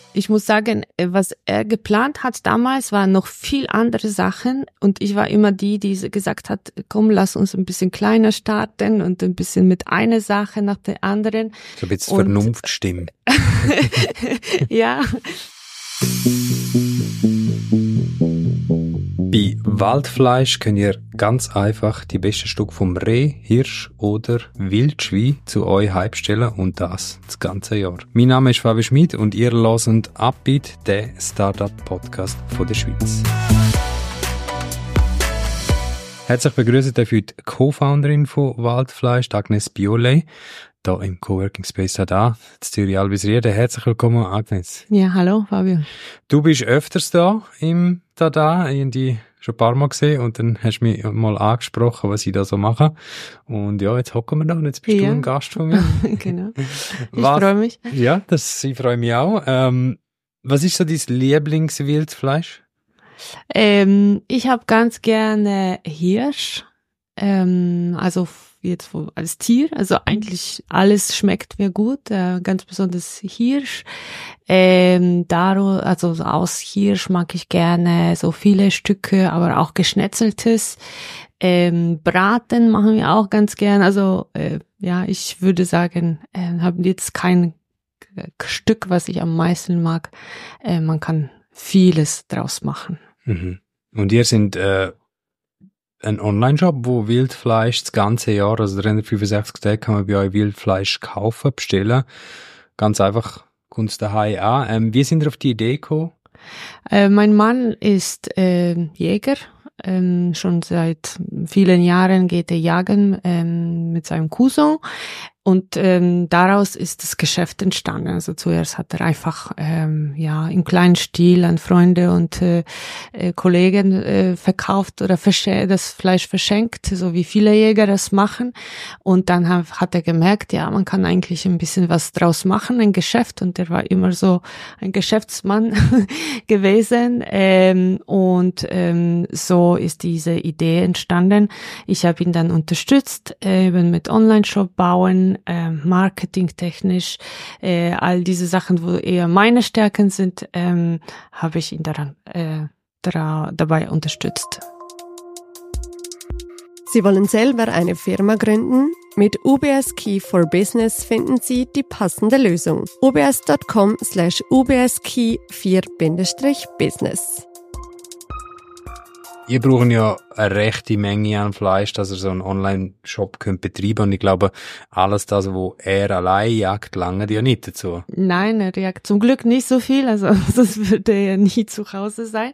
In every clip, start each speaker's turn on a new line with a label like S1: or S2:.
S1: Ich muss sagen, was er geplant hat damals, waren noch viel andere Sachen und ich war immer die gesagt hat, komm, lass uns ein bisschen kleiner starten und ein bisschen mit einer Sache nach der anderen.
S2: So ein bisschen Vernunftsstimme.
S1: Ja.
S2: Bei Waldfleisch könnt ihr ganz einfach die besten Stücke vom Reh, Hirsch oder Wildschwein zu euch heimstellen und das ganze Jahr. Mein Name ist Fabi Schmid und ihr hört Upbeat, den Startup-Podcast von der Schweiz. Herzlich begrüßt darf ich die Co-Founderin von Waldfleisch, Agnes Bioley, hier im Coworking Space da, in Zürich Albisrieden. Herzlich willkommen, Agnes.
S1: Ja, hallo, Fabio.
S2: Du bist öfters da im Dada, irgendwie schon ein paar Mal gesehen und dann hast du mich mal angesprochen, was ich da so mache. Und ja, jetzt hocken wir da und jetzt bist du ein Gast von mir.
S1: Genau. Ich freue mich.
S2: Ja, ich freue mich auch. Was ist so dein Lieblingswildfleisch?
S1: Ich habe ganz gerne Hirsch, also jetzt als Tier, also eigentlich alles schmeckt mir gut, ganz besonders Hirsch. Also aus Hirsch mag ich gerne so viele Stücke, aber auch geschnetzeltes. Braten machen wir auch ganz gern. Also ja, ich würde sagen, habe jetzt kein Stück, was ich am meisten mag. Man kann vieles draus machen.
S2: Mhm. Und ihr sind ein Online-Shop, wo Wildfleisch das ganze Jahr, also 365 Tage kann man bei euch Wildfleisch kaufen, bestellen. Ganz einfach, kommt es daheim an. Wie sind ihr auf die Idee gekommen?
S1: Mein Mann ist Jäger. Schon seit vielen Jahren geht er jagen mit seinem Cousin. Und daraus ist das Geschäft entstanden. Also zuerst hat er einfach im kleinen Stil an Freunde und Kollegen verkauft oder das Fleisch verschenkt, so wie viele Jäger das machen. Und dann hat er gemerkt, ja, man kann eigentlich ein bisschen was draus machen, ein Geschäft. Und er war immer so ein Geschäftsmann gewesen. So ist diese Idee entstanden. Ich habe ihn dann unterstützt, eben mit Online-Shop bauen, marketingtechnisch, all diese Sachen, wo eher meine Stärken sind, habe ich ihn dabei unterstützt.
S3: Sie wollen selber eine Firma gründen? Mit UBS Key for Business finden Sie die passende Lösung. ubs.com/ubskey4-business.
S2: Ihr braucht ja eine rechte Menge an Fleisch, dass ihr so einen Online-Shop könnt betreiben. Und ich glaube, alles das, wo er allein jagt, langt ja nicht dazu.
S1: Nein, er jagt zum Glück nicht so viel, also sonst würde er nie zu Hause sein.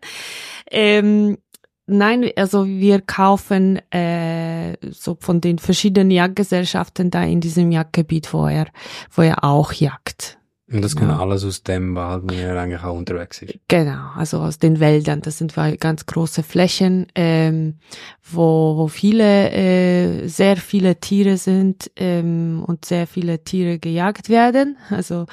S1: Nein, also wir kaufen so von den verschiedenen Jagdgesellschaften da in diesem Jagdgebiet, wo er auch jagt.
S2: Und das kommt alles aus dem Wald, wo er eigentlich auch unterwegs ist.
S1: Genau, also aus den Wäldern. Das sind ganz große Flächen, wo sehr viele Tiere sind und sehr viele Tiere gejagt werden. Also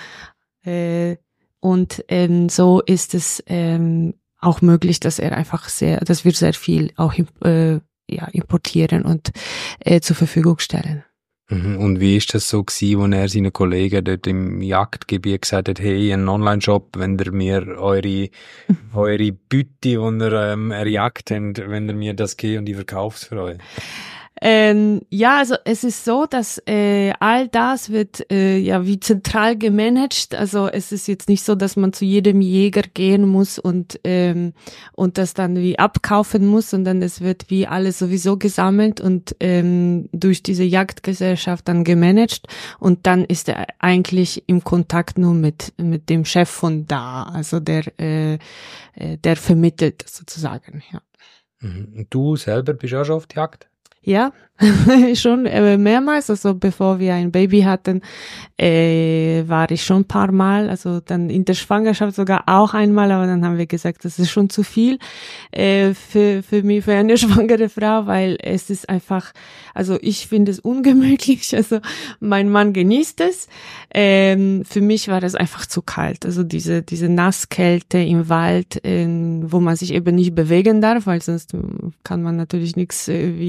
S1: so ist es auch möglich, dass wir sehr viel auch importieren und zur Verfügung stellen.
S2: Und wie ist das so gewesen, wo er seinen Kollegen dort im Jagdgebiet gesagt hat, hey, ein Online-Shop, wenn ihr mir eure Beute, die ihr erjagt habt, wenn ihr mir das gebt und ich verkaufe es für euch?
S1: Ja, also es ist so, dass all das wird wie zentral gemanagt. Also es ist jetzt nicht so, dass man zu jedem Jäger gehen muss und das dann wie abkaufen muss, sondern es wird wie alles sowieso gesammelt und durch diese Jagdgesellschaft dann gemanagt. Und dann ist er eigentlich im Kontakt nur mit dem Chef von da, also der vermittelt sozusagen. Ja.
S2: Und du selber bist auch schon auf die Jagd?
S1: Ja, schon mehrmals. Also bevor wir ein Baby hatten, war ich schon ein paar Mal. Also dann in der Schwangerschaft sogar auch einmal, aber dann haben wir gesagt, das ist schon zu viel für mich, für eine schwangere Frau, weil es ist einfach, also ich finde es ungemütlich. Also mein Mann genießt es. Für mich war das einfach zu kalt. Also diese Nasskälte im Wald, wo man sich eben nicht bewegen darf, weil sonst kann man natürlich nichts wie sehen.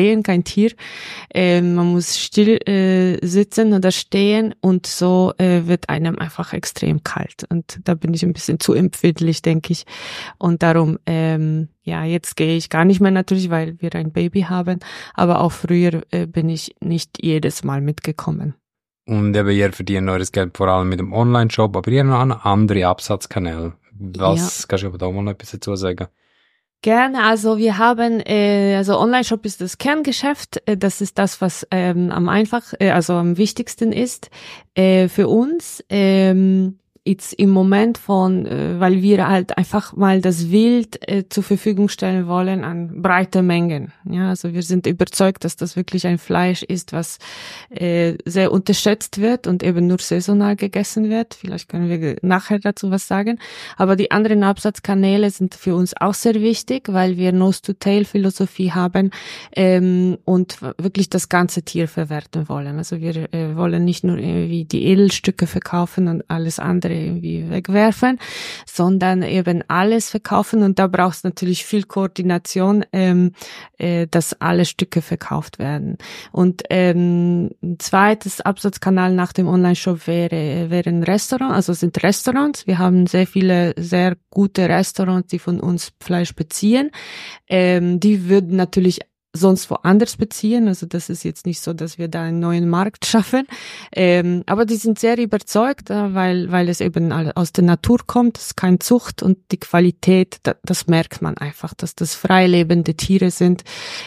S1: stehen, kein Tier. Man muss still sitzen oder stehen und so wird einem einfach extrem kalt. Und da bin ich ein bisschen zu empfindlich, denke ich. Und darum, jetzt gehe ich gar nicht mehr natürlich, weil wir ein Baby haben. Aber auch früher bin ich nicht jedes Mal mitgekommen.
S2: Und eben, ihr verdient eures Geld vor allem mit dem Online-Shop, aber ihr habt noch andere Absatzkanäle. Was kannst du aber da mal noch etwas dazu sagen?
S1: Gerne, also wir haben, Online-Shop ist das Kerngeschäft, das ist das, was am wichtigsten ist für uns. Jetzt im Moment weil wir halt einfach mal das Wild zur Verfügung stellen wollen an breite Mengen. Ja, also wir sind überzeugt, dass das wirklich ein Fleisch ist, was sehr unterschätzt wird und eben nur saisonal gegessen wird. Vielleicht können wir nachher dazu was sagen. Aber die anderen Absatzkanäle sind für uns auch sehr wichtig, weil wir Nose-to-Tail-Philosophie haben und wirklich das ganze Tier verwerten wollen. Also wir wollen nicht nur irgendwie die Edelstücke verkaufen und alles andere irgendwie wegwerfen, sondern eben alles verkaufen und da braucht es natürlich viel Koordination, dass alle Stücke verkauft werden. Und ein zweites Absatzkanal nach dem Online-Shop wären Restaurants, also sind Restaurants. Wir haben sehr viele, sehr gute Restaurants, die von uns Fleisch beziehen. Die würden natürlich sonst woanders beziehen. Also das ist jetzt nicht so, dass wir da einen neuen Markt schaffen. Aber die sind sehr überzeugt, weil es eben aus der Natur kommt, es ist keine Zucht und die Qualität, das merkt man einfach, dass das freilebende Tiere sind,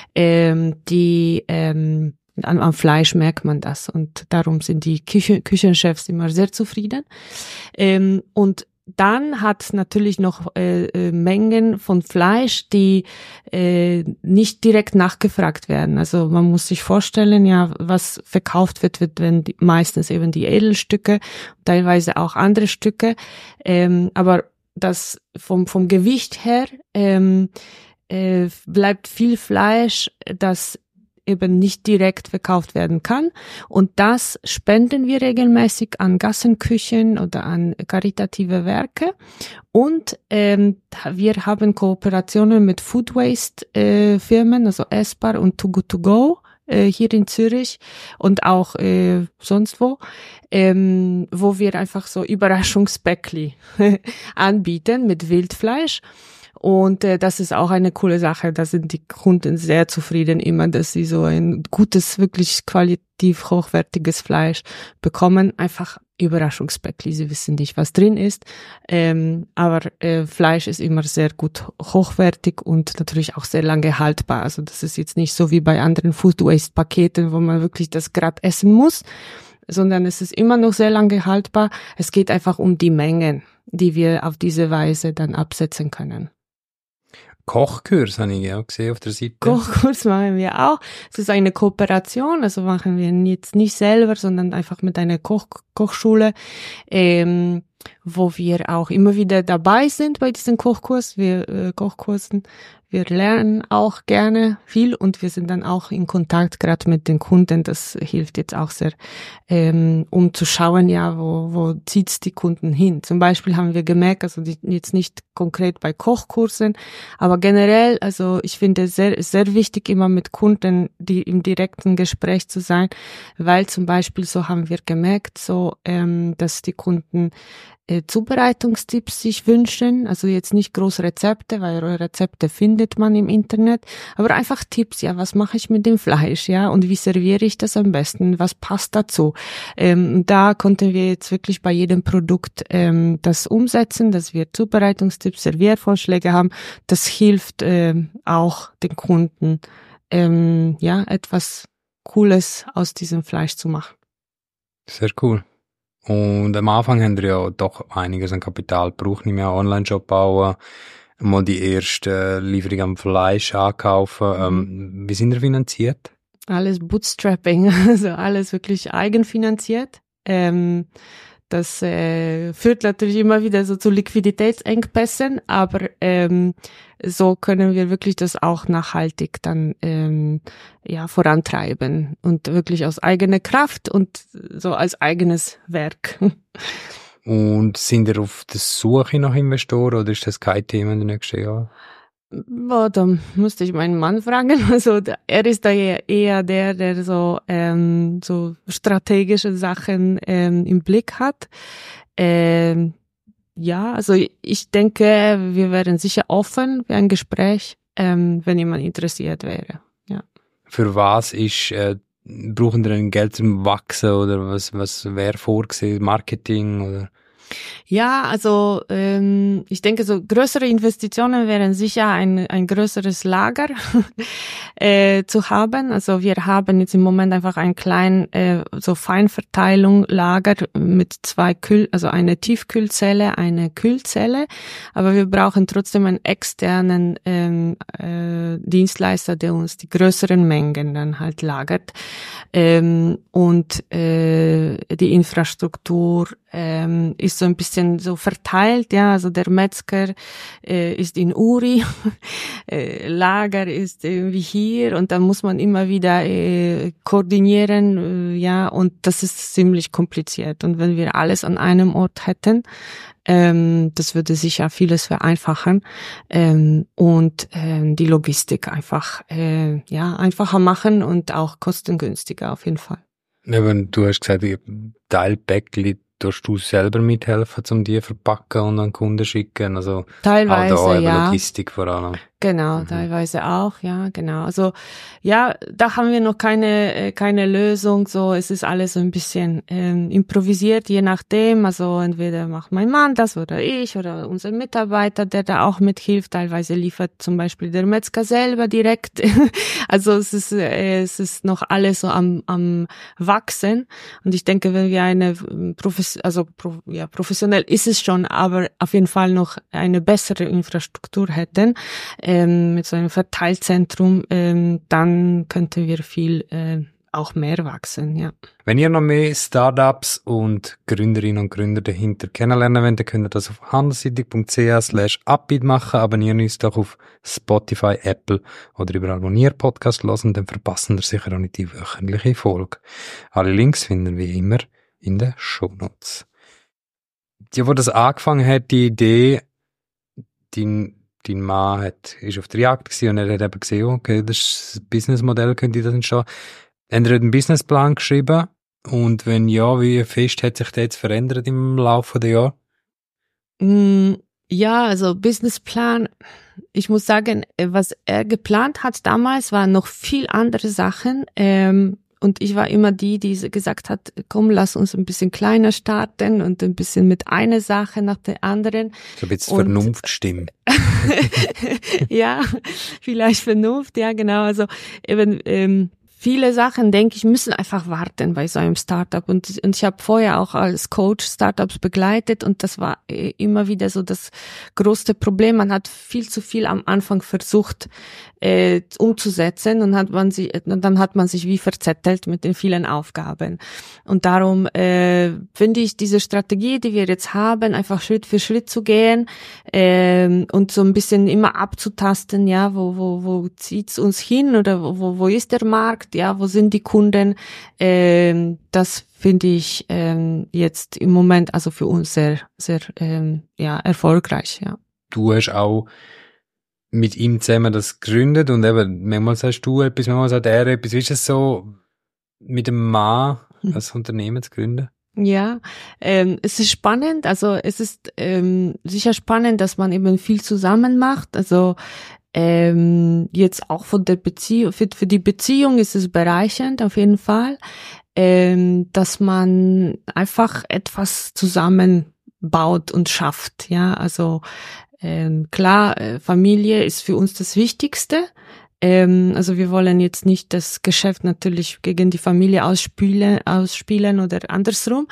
S1: die am Fleisch merkt man das und darum sind die Küchenchefs immer sehr zufrieden. Und dann hat natürlich noch Mengen von Fleisch, die nicht direkt nachgefragt werden. Also man muss sich vorstellen, ja, was verkauft wird meistens eben die Edelstücke, teilweise auch andere Stücke. Aber das vom Gewicht her bleibt viel Fleisch, das eben nicht direkt verkauft werden kann. Und das spenden wir regelmäßig an Gassenküchen oder an karitative Werke. Und wir haben Kooperationen mit Food Waste Firmen, also Espar und Too Good To Go hier in Zürich und auch sonst wo wir einfach so Überraschungsbäckli anbieten mit Wildfleisch. Und das ist auch eine coole Sache. Da sind die Kunden sehr zufrieden immer, dass sie so ein gutes, wirklich qualitativ hochwertiges Fleisch bekommen. Einfach Überraschungsbäckli. Sie wissen nicht, was drin ist. Aber Fleisch ist immer sehr gut hochwertig und natürlich auch sehr lange haltbar. Also das ist jetzt nicht so wie bei anderen Food Waste Paketen, wo man wirklich das gerade essen muss, sondern es ist immer noch sehr lange haltbar. Es geht einfach um die Mengen, die wir auf diese Weise dann absetzen können.
S2: Kochkurs habe ich auch gesehen auf der Seite.
S1: Kochkurs machen wir auch. Es ist eine Kooperation, also machen wir jetzt nicht selber, sondern einfach mit einer Kochschule, wo wir auch immer wieder dabei sind bei diesen Kochkursen. Wir lernen auch gerne viel und wir sind dann auch in Kontakt gerade mit den Kunden. Das hilft jetzt auch sehr, um zu schauen, ja, wo zieht's die Kunden hin. Zum Beispiel haben wir gemerkt, also jetzt nicht konkret bei Kochkursen, aber generell, also ich finde es sehr, sehr wichtig, immer mit Kunden, die im direkten Gespräch zu sein, weil zum Beispiel so haben wir gemerkt, so, dass die Kunden Zubereitungstipps sich wünschen, also jetzt nicht groß Rezepte, weil Rezepte findet man im Internet, aber einfach Tipps, ja, was mache ich mit dem Fleisch, ja, und wie serviere ich das am besten, was passt dazu. Da konnten wir jetzt wirklich bei jedem Produkt das umsetzen, dass wir Zubereitungstipps, Serviervorschläge haben. Das hilft auch den Kunden, etwas Cooles aus diesem Fleisch zu machen.
S2: Sehr cool. Und am Anfang haben wir ja doch einiges an Kapital gebraucht, nicht mehr Online-Shop bauen, mal die erste Lieferung am Fleisch ankaufen. Wie sind wir finanziert?
S1: Alles Bootstrapping, also alles wirklich eigenfinanziert. Das führt natürlich immer wieder so zu Liquiditätsengpässen, aber so können wir wirklich das auch nachhaltig dann vorantreiben und wirklich aus eigener Kraft und so als eigenes Werk.
S2: Und sind ihr auf der Suche nach Investoren oder ist das kein Thema in den nächsten Jahren?
S1: Boah, da musste ich meinen Mann fragen. Also er ist da eher der so strategische Sachen im Blick hat. Ja, also ich denke, wir wären sicher offen für ein Gespräch, wenn jemand interessiert wäre. Ja.
S2: Für was brauchen wir denn Geld zum Wachsen oder was wäre vorgesehen? Marketing oder?
S1: Ja, also ich denke, so größere Investitionen wären sicher ein größeres Lager zu haben. Also wir haben jetzt im Moment einfach ein kleinen so Feinverteilung Lager mit also eine Tiefkühlzelle, eine Kühlzelle. Aber wir brauchen trotzdem einen externen Dienstleister, der uns die größeren Mengen dann halt lagert. Und die Infrastruktur ist so ein bisschen so verteilt, ja, also der Metzger ist in Uri, Lager ist irgendwie hier und dann muss man immer wieder koordinieren, ja, und das ist ziemlich kompliziert. Und wenn wir alles an einem Ort hätten, das würde sicher vieles vereinfachen und die Logistik einfach einfacher machen und auch kostengünstiger auf jeden Fall.
S2: Aber du hast gesagt, Teilpäckchen tust du selber mithelfen, um die verpacken und an Kunden schicken? Also
S1: teilweise,
S2: auch da
S1: ja.
S2: Logistik vor allem.
S1: Genau, teilweise auch, ja, genau. Also, ja, da haben wir noch keine Lösung, so, es ist alles so ein bisschen, improvisiert, je nachdem, also, entweder macht mein Mann das oder ich oder unser Mitarbeiter, der da auch mithilft, teilweise liefert zum Beispiel der Metzger selber direkt, also, es ist noch alles so am Wachsen und ich denke, wenn wir professionell ist es schon, aber auf jeden Fall noch eine bessere Infrastruktur hätten, mit so einem Verteilzentrum, dann könnten wir viel auch mehr wachsen, ja.
S2: Wenn ihr noch mehr Startups und Gründerinnen und Gründer dahinter kennenlernen wollt, dann könnt ihr das auf handelsseitig.ch/upbeat machen. Abonnieren uns doch auf Spotify, Apple oder überall, wo ihr Podcast hört, dann verpassen ihr sicher auch nicht die wöchentliche Folge. Alle Links finden wir wie immer in den Shownotes. Ja, wo das angefangen hat, die Idee, dein Mann ist auf der Jagd gewesen und er hat eben gesehen, okay, das Businessmodell könnte das entstehen. Habt ihr einen Businessplan geschrieben? Und wenn ja, wie fest hat sich der jetzt verändert im Laufe der Jahre?
S1: Ja, also Businessplan, ich muss sagen, was er geplant hat damals, waren noch viel andere Sachen. Und ich war immer die gesagt hat, komm, lass uns ein bisschen kleiner starten und ein bisschen mit einer Sache nach der anderen.
S2: So ein bisschen Vernunftsstimme.
S1: Ja, vielleicht Vernunft, ja genau. Also eben viele Sachen, denke ich, müssen einfach warten bei so einem Startup. Und ich habe vorher auch als Coach Startups begleitet und das war immer wieder so das größte Problem. Man hat viel zu viel am Anfang versucht umzusetzen und dann hat man sich wie verzettelt mit den vielen Aufgaben. Und darum finde ich diese Strategie, die wir jetzt haben, einfach Schritt für Schritt zu gehen und so ein bisschen immer abzutasten, ja, wo zieht's uns hin oder wo ist der Markt, ja, wo sind die Kunden, das finde ich jetzt im Moment also für uns sehr, sehr erfolgreich, ja.
S2: Du hast auch mit ihm zusammen das gegründet und eben, manchmal sagst du etwas, manchmal sagt er etwas. Wie ist es so, mit dem Mann ein Unternehmen zu gründen?
S1: Ja, es ist spannend, also es ist sicher spannend, dass man eben viel zusammen macht, also jetzt auch von der Beziehung, für die Beziehung ist es bereichernd auf jeden Fall, dass man einfach etwas zusammenbaut und schafft, ja, also klar, Familie ist für uns das Wichtigste. Also wir wollen jetzt nicht das Geschäft natürlich gegen die Familie ausspielen oder andersrum.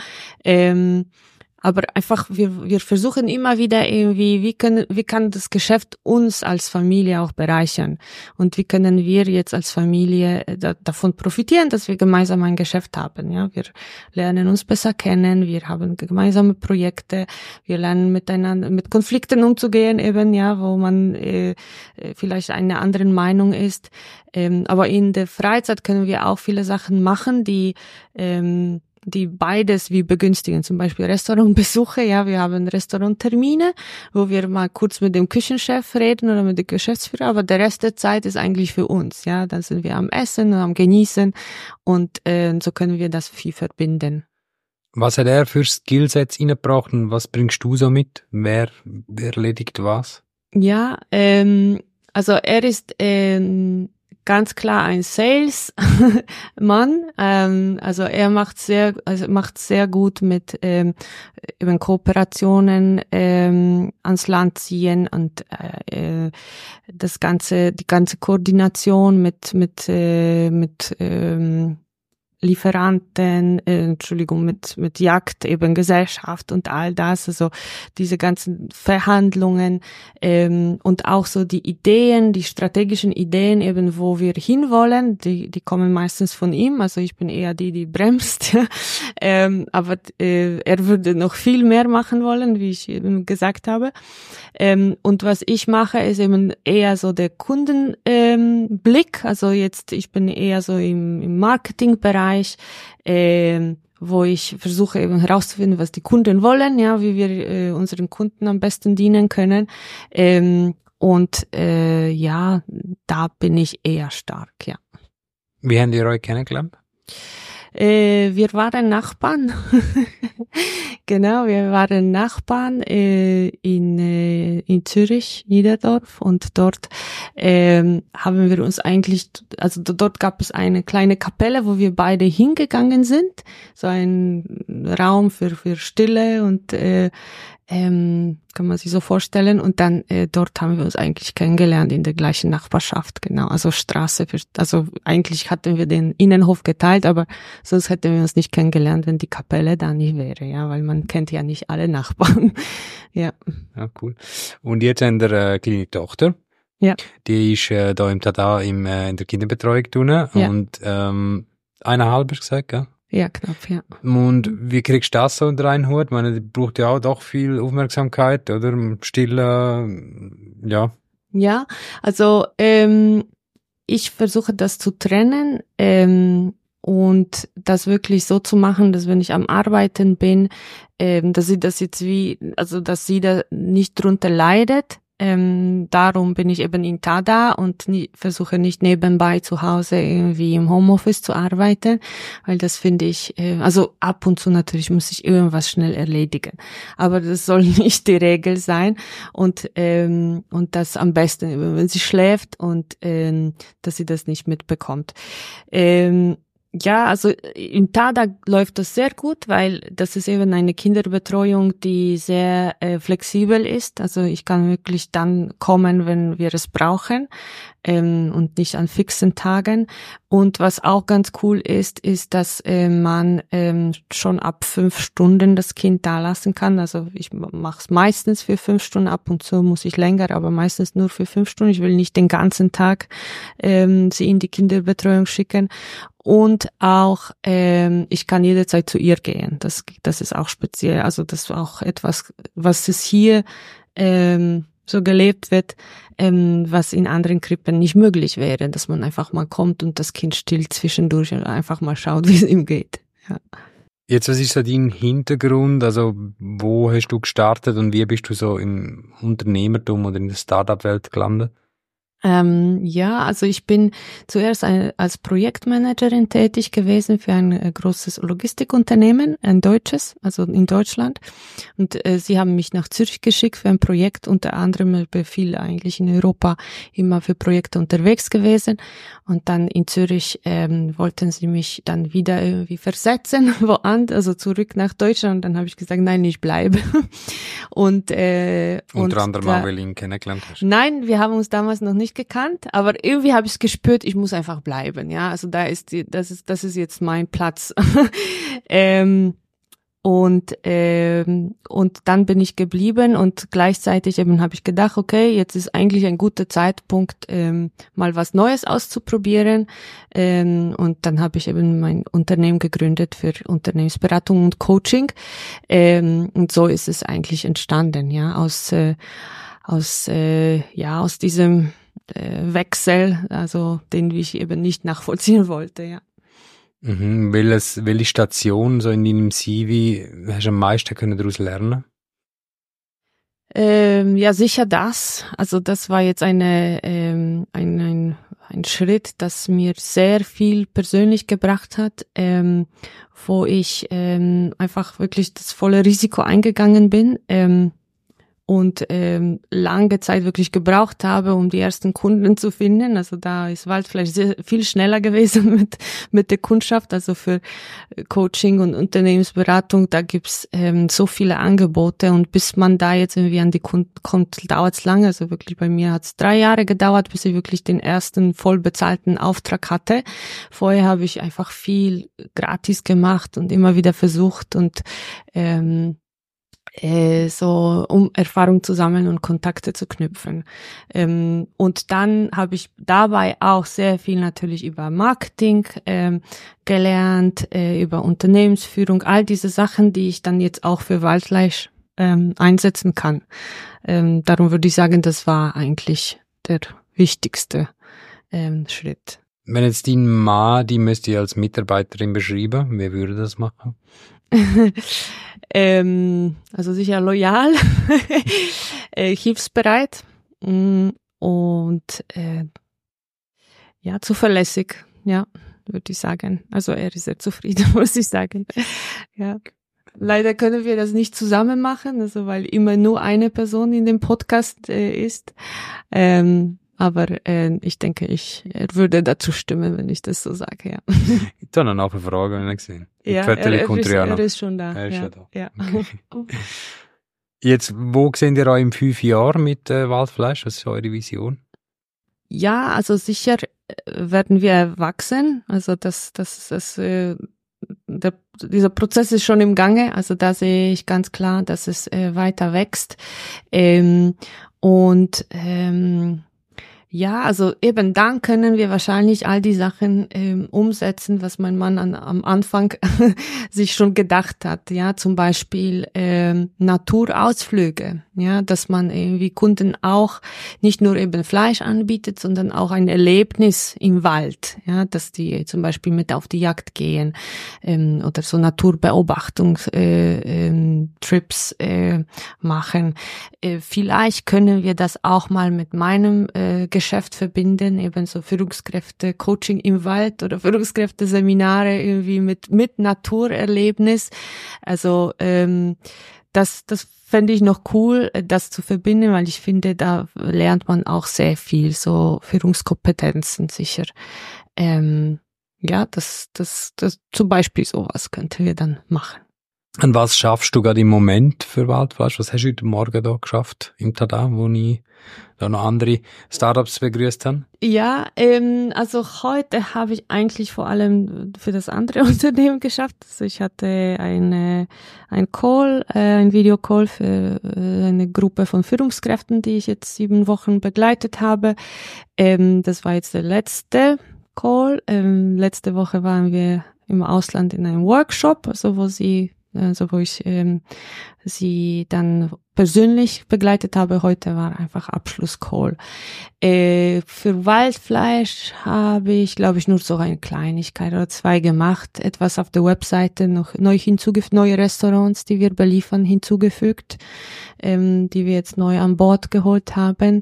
S1: Aber einfach, wir versuchen immer wieder irgendwie, wie kann das Geschäft uns als Familie auch bereichern? Und wie können wir jetzt als Familie davon profitieren, dass wir gemeinsam ein Geschäft haben? Ja, wir lernen uns besser kennen, wir haben gemeinsame Projekte, wir lernen miteinander, mit Konflikten umzugehen eben, ja, wo man vielleicht einer anderen Meinung ist. Aber in der Freizeit können wir auch viele Sachen machen, die die beides wie begünstigen, zum Beispiel Restaurantbesuche, ja, wir haben Restauranttermine, wo wir mal kurz mit dem Küchenchef reden oder mit dem Geschäftsführer, aber der Rest der Zeit ist eigentlich für uns, ja, dann sind wir am Essen, am Genießen und so können wir das viel verbinden.
S2: Was hat er für Skillsets reingebracht und was bringst du so mit? Wer erledigt was?
S1: Ja, also er ist ganz klar ein Sales-Mann. Also er macht sehr gut mit eben Kooperationen ans Land ziehen und die ganze Koordination mit Lieferanten, mit Jagd, eben Gesellschaft und all das, also diese ganzen Verhandlungen und auch so die Ideen, die strategischen Ideen eben, wo wir hinwollen, die kommen meistens von ihm, also ich bin eher die bremst, aber er würde noch viel mehr machen wollen, wie ich eben gesagt habe. Und was ich mache, ist eben eher so der Kundenblick, also jetzt, ich bin eher so im Marketingbereich, wo ich versuche eben herauszufinden, was die Kunden wollen, ja, wie wir unseren Kunden am besten dienen können. Ja, da bin ich eher stark, ja.
S2: Wie habt ihr euch kennengelernt?
S1: Wir waren Nachbarn. Genau, wir waren Nachbarn in Zürich, Niederdorf, und dort haben wir uns eigentlich, also dort gab es eine kleine Kapelle, wo wir beide hingegangen sind, so ein Raum für Stille und kann man sich so vorstellen, und dann dort haben wir uns eigentlich kennengelernt in der gleichen Nachbarschaft, genau, also also eigentlich hatten wir den Innenhof geteilt, aber sonst hätten wir uns nicht kennengelernt, wenn die Kapelle da nicht wäre, ja, weil man kennt ja nicht alle Nachbarn. Ja.
S2: Ja, cool. Und jetzt haben wir eine kleine Tochter.
S1: Ja.
S2: Die ist da im Tada in der Kinderbetreuung drin, ja. Und 1,5 hast du gesagt, gell?
S1: Ja, knapp, ja.
S2: Und wie kriegst du das so unter einen Hut? Ich meine, die braucht ja auch doch viel Aufmerksamkeit, oder? Stille, ja.
S1: Ja, also ich versuche das zu trennen und das wirklich so zu machen, dass wenn ich am Arbeiten bin, dass sie das jetzt dass sie da nicht drunter leidet. Darum bin ich eben in Tada und versuche nicht nebenbei zu Hause irgendwie im Homeoffice zu arbeiten, weil das finde ich, also ab und zu natürlich muss ich irgendwas schnell erledigen, aber das soll nicht die Regel sein und das am besten, wenn sie schläft und dass sie das nicht mitbekommt. Ja, also in Tada läuft das sehr gut, weil das ist eben eine Kinderbetreuung, die sehr flexibel ist. Also ich kann wirklich dann kommen, wenn wir es brauchen und nicht an fixen Tagen. Und was auch ganz cool ist, dass man schon ab 5 Stunden das Kind da lassen kann. Also ich mache es meistens für 5 Stunden, ab und zu muss ich länger, aber meistens nur für 5 Stunden. Ich will nicht den ganzen Tag sie in die Kinderbetreuung schicken. Und auch, ich kann jederzeit zu ihr gehen. Das ist auch speziell. Also das ist auch etwas, was es hier so gelebt wird, was in anderen Krippen nicht möglich wäre, dass man einfach mal kommt und das Kind stillt zwischendurch und einfach mal schaut, wie es ihm geht. Ja.
S2: Jetzt, was ist so dein Hintergrund? Also, wo hast du gestartet und wie bist du so im Unternehmertum oder in der Startup-Welt gelandet?
S1: Ja, also ich bin zuerst als Projektmanagerin tätig gewesen für ein großes Logistikunternehmen, ein deutsches, also in Deutschland. Und sie haben mich nach Zürich geschickt für ein Projekt, unter anderem. Ich bin viel eigentlich in Europa immer für Projekte unterwegs gewesen. Und dann in Zürich wollten sie mich dann wieder irgendwie versetzen, also zurück nach Deutschland. Und dann habe ich gesagt, nein, ich bleibe. Und
S2: unter anderem auch, weil du ihn kennengelernt hast.
S1: Nein, wir haben uns damals noch nicht gekannt, aber irgendwie habe ich es gespürt, ich muss einfach bleiben, ja, also das ist jetzt mein Platz. Und dann bin ich geblieben und gleichzeitig eben habe ich gedacht, okay, jetzt ist eigentlich ein guter Zeitpunkt, mal was Neues auszuprobieren, und dann habe ich eben mein Unternehmen gegründet für Unternehmensberatung und Coaching, und so ist es eigentlich entstanden, ja, aus diesem Wechsel, also den ich eben nicht nachvollziehen wollte, ja.
S2: Welche Station so in deinem CV hast du am meisten daraus lernen?
S1: Ja, sicher das. Also das war jetzt ein Schritt, das mir sehr viel persönlich gebracht hat, wo ich einfach wirklich das volle Risiko eingegangen bin und lange Zeit wirklich gebraucht habe, um die ersten Kunden zu finden. Also da ist Waldfleisch sehr viel schneller gewesen mit der Kundschaft. Also für Coaching und Unternehmensberatung, da gibt's so viele Angebote, und bis man da jetzt irgendwie an die Kunden kommt, dauert's lange. Also wirklich bei mir hat's 3 Jahre gedauert, bis ich wirklich den ersten voll bezahlten Auftrag hatte. Vorher habe ich einfach viel gratis gemacht und immer wieder versucht und so, um Erfahrung zu sammeln und Kontakte zu knüpfen. Und dann habe ich dabei auch sehr viel natürlich über Marketing gelernt, über Unternehmensführung, all diese Sachen, die ich dann jetzt auch für Waldfleisch einsetzen kann. Darum würde ich sagen, das war eigentlich der wichtigste Schritt.
S2: Wenn jetzt dein Mann, die müsste ich als Mitarbeiterin beschreiben, wer würde das machen?
S1: Also sicher loyal, hilfsbereit und ja, zuverlässig, ja, würde ich sagen. Also er ist sehr zufrieden, muss ich sagen. Ja. Leider können wir das nicht zusammen machen, also weil immer nur eine Person in dem Podcast ist. Aber ich denke, er würde dazu stimmen, wenn ich das so sage, ja.
S2: Ich habe noch eine Frage, wenn ich gesehen.
S1: Ja, er ist schon da.
S2: Er ist ja da.
S1: Ja.
S2: Okay. Jetzt, wo seht ihr euch in 5 Jahren mit Waldfleisch? Was ist eure Vision?
S1: Ja, also sicher werden wir wachsen. Also dieser Prozess ist schon im Gange. Also da sehe ich ganz klar, dass es weiter wächst. Ja, also eben dann können wir wahrscheinlich all die Sachen umsetzen, was mein Mann am Anfang sich schon gedacht hat. Ja, zum Beispiel Naturausflüge. Ja, dass man irgendwie Kunden auch nicht nur eben Fleisch anbietet, sondern auch ein Erlebnis im Wald. Ja, dass die zum Beispiel mit auf die Jagd gehen oder so Naturbeobachtungs-Trips machen. Vielleicht können wir das auch mal mit meinem Geschäft verbinden, eben so Führungskräfte, Coaching im Wald oder Führungskräfte-Seminare irgendwie mit Naturerlebnis. Also das fände ich noch cool, das zu verbinden, weil ich finde, da lernt man auch sehr viel, so Führungskompetenzen sicher. Ja, das zum Beispiel sowas könnten wir dann machen.
S2: Und was schaffst du gerade im Moment für Waldfleisch? Was hast du heute Morgen da geschafft im Tada, wo ich da noch andere Startups begrüßt habe?
S1: Ja, also heute habe ich eigentlich vor allem für das andere Unternehmen geschafft. Also ich hatte ein Videocall für eine Gruppe von Führungskräften, die ich jetzt 7 Wochen begleitet habe. Das war jetzt der letzte Call. Letzte Woche waren wir im Ausland in einem Workshop, also wo ich sie dann persönlich begleitet habe. Heute war einfach Abschlusscall. Für Waldfleisch habe ich, glaube ich, nur so eine Kleinigkeit oder 2 gemacht. Etwas auf der Webseite noch neu hinzugefügt, neue Restaurants, die wir beliefern, hinzugefügt, die wir jetzt neu an Bord geholt haben.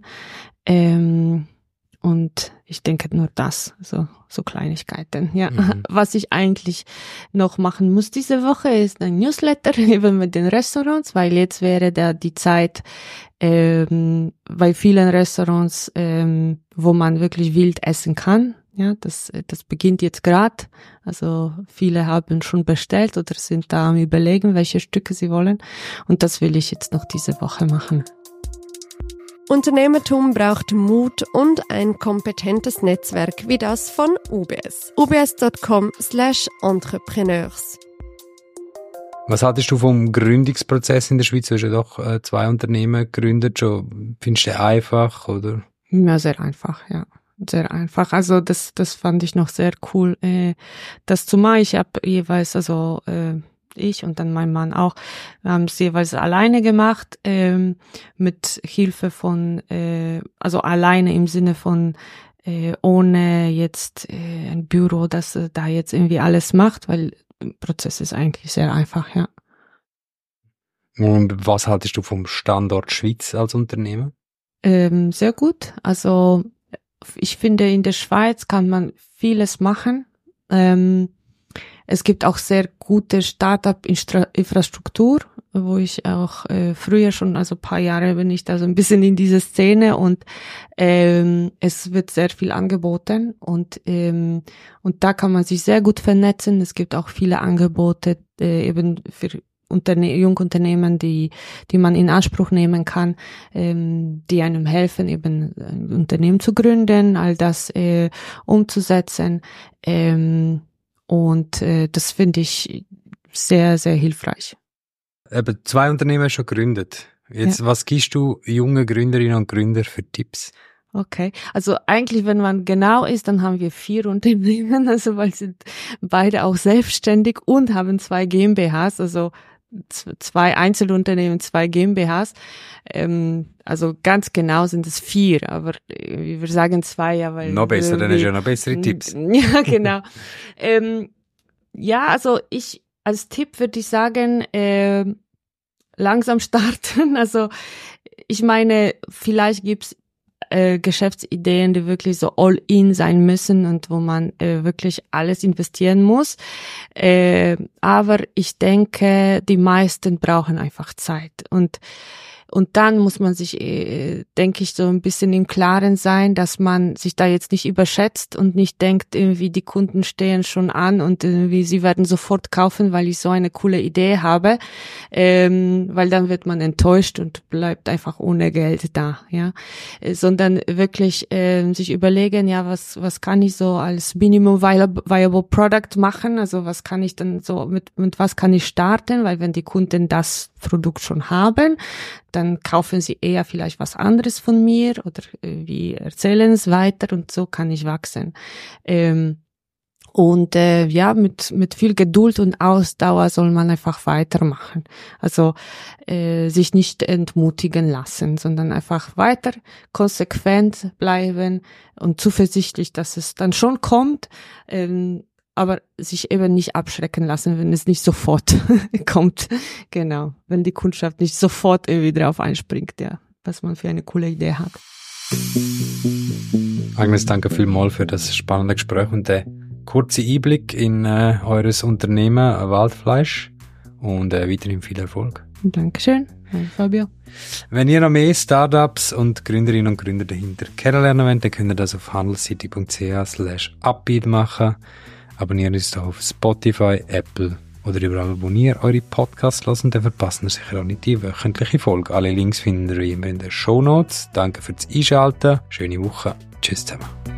S1: Und ich denke nur das, so Kleinigkeiten. Ja, Was ich eigentlich noch machen muss diese Woche ist ein Newsletter eben mit den Restaurants, weil jetzt wäre da die Zeit bei vielen Restaurants, wo man wirklich wild essen kann. Ja, das beginnt jetzt gerade. Also viele haben schon bestellt oder sind da am Überlegen, welche Stücke sie wollen. Und das will ich jetzt noch diese Woche machen.
S3: Unternehmertum braucht Mut und ein kompetentes Netzwerk wie das von UBS. ubs.com/entrepreneurs.
S2: Was hattest du vom Gründungsprozess in der Schweiz? Du hast ja doch 2 Unternehmen gegründet. Schon. Findest du den einfach, oder?
S1: Ja, sehr einfach, ja. Sehr einfach. Also das fand ich noch sehr cool, das zu machen. Ich habe jeweils, ich und dann mein Mann auch, wir haben es jeweils alleine gemacht, mit Hilfe von, also alleine im Sinne von ohne jetzt ein Büro, das da jetzt irgendwie alles macht, weil der Prozess ist eigentlich sehr einfach, ja.
S2: Und was haltest du vom Standort Schweiz als Unternehmen?
S1: Sehr gut. Also ich finde, in der Schweiz kann man vieles machen. Es gibt auch sehr gute Startup-Infrastruktur, wo ich auch früher schon, also ein paar Jahre bin ich da so ein bisschen in dieser Szene und es wird sehr viel angeboten und da kann man sich sehr gut vernetzen. Es gibt auch viele Angebote eben für Jungunternehmen, die man in Anspruch nehmen kann, die einem helfen, eben ein Unternehmen zu gründen, all das umzusetzen. Und das finde ich sehr, sehr hilfreich.
S2: Eben 2 Unternehmen schon gegründet. Jetzt, was gibst du junge Gründerinnen und Gründer für Tipps?
S1: Okay, also eigentlich, wenn man genau ist, dann haben wir 4 Unternehmen, also weil sind beide auch selbstständig und haben 2 GmbHs, also 2 Einzelunternehmen, 2 GmbHs. Also ganz genau sind es 4, aber wir sagen 2, ja, weil...
S2: Noch besser, dann hast du ja noch bessere Tipps.
S1: Ja, genau. Ja, also ich als Tipp würde ich sagen, langsam starten. Also ich meine, vielleicht gibt's Geschäftsideen, die wirklich so all-in sein müssen und wo man wirklich alles investieren muss. Aber ich denke, die meisten brauchen einfach Zeit. Und dann muss man sich, denke ich, so ein bisschen im Klaren sein, dass man sich da jetzt nicht überschätzt und nicht denkt, irgendwie die Kunden stehen schon an und irgendwie sie werden sofort kaufen, weil ich so eine coole Idee habe, weil dann wird man enttäuscht und bleibt einfach ohne Geld da, ja, sondern wirklich sich überlegen, ja, was kann ich so als Minimum Viable Product machen, also was kann ich dann so mit was kann ich starten, weil wenn die Kunden das Produkt schon haben, dann kaufen sie eher vielleicht was anderes von mir oder wir erzählen es weiter und so kann ich wachsen. Ja, mit viel Geduld und Ausdauer soll man einfach weitermachen. Also sich nicht entmutigen lassen, sondern einfach weiter konsequent bleiben und zuversichtlich, dass es dann schon kommt. Aber sich eben nicht abschrecken lassen, wenn es nicht sofort kommt. Genau, wenn die Kundschaft nicht sofort irgendwie drauf einspringt, ja, was man für eine coole Idee hat.
S2: Agnes, danke vielmals für das spannende Gespräch und den kurzen Einblick in eures Unternehmen Waldfleisch und weiterhin viel Erfolg.
S1: Dankeschön, Fabio.
S2: Wenn ihr noch mehr Startups und Gründerinnen und Gründer dahinter kennenlernen wollt, dann könnt ihr das auf handelscity.ch/upbeat machen. Abonniert uns da auf Spotify, Apple oder überall, wo ihr eure Podcasts hört, dann verpasst ihr sicher auch nicht die wöchentliche Folge. Alle Links findet ihr immer in den Shownotes. Danke fürs Einschalten. Schöne Woche. Tschüss zusammen.